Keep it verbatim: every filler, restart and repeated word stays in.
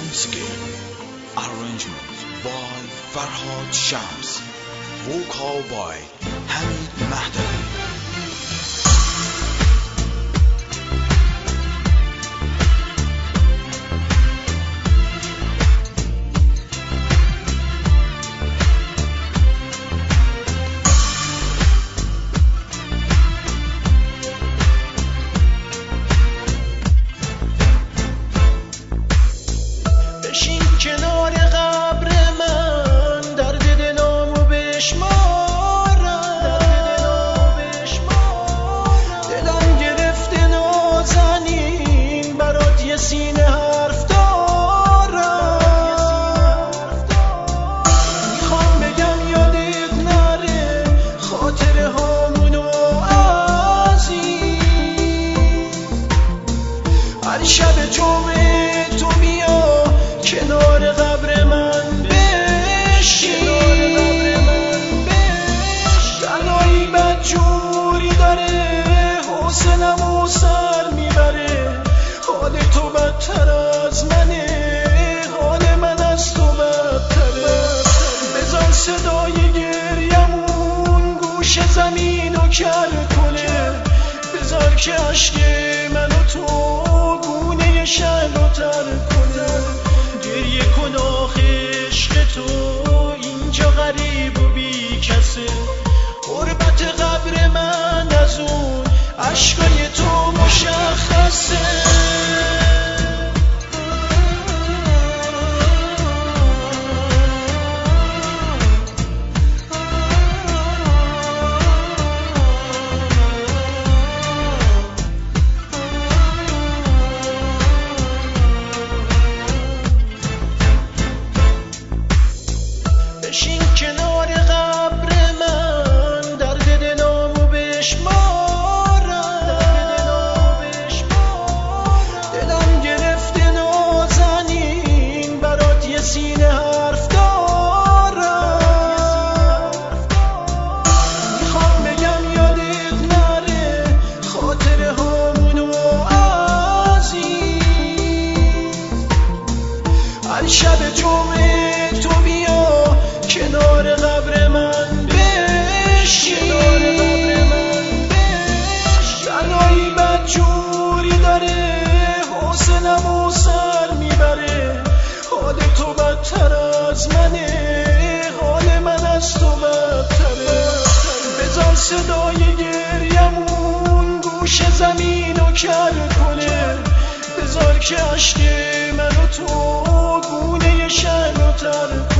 Landscape arrangement by Farhad Shams, vocal by Hamid Mahdavi. بشین کنار قبر من، درد دلامو بشمارم، دلم گرفته نازنین، برات یه سینه حرف دارم. میخوام بگم یادت نره خاطره هامونو عزیز، هر شب جمعه تو بیا کنار قبر من بشین. تنهایی بدجوری داره حوصله‌مو سر میبره، حال تو بدتر از منه، حال من از تو بدتره. بذار صدای گریمون گوش زمینو کر کنه، بذار که عشق منو تو گونه شهر رو تر کنه. گریه کن آخه عشق تو اینجا غریب و بی کسه، غربت قبر من از اون عشقای تو مشخصه. بشین کنار قبر من، درد دلامو بشمارم، دلم گرفته نازنین، برات یه سینه حرف دارم. میخوام بگم یادت نره خاطره هامونو عزیز، هر شب جمعه تو بیا کنار قبر من بشین. تنهایی بدجوری داره حوصله‌مو سر میبره، حال تو بدتر از منه، حال من از تو بدتره. بذار صدای گریمون گوش زمینو کر کنه، بذار که عشق منو تو گونه شهر رو تر کنه.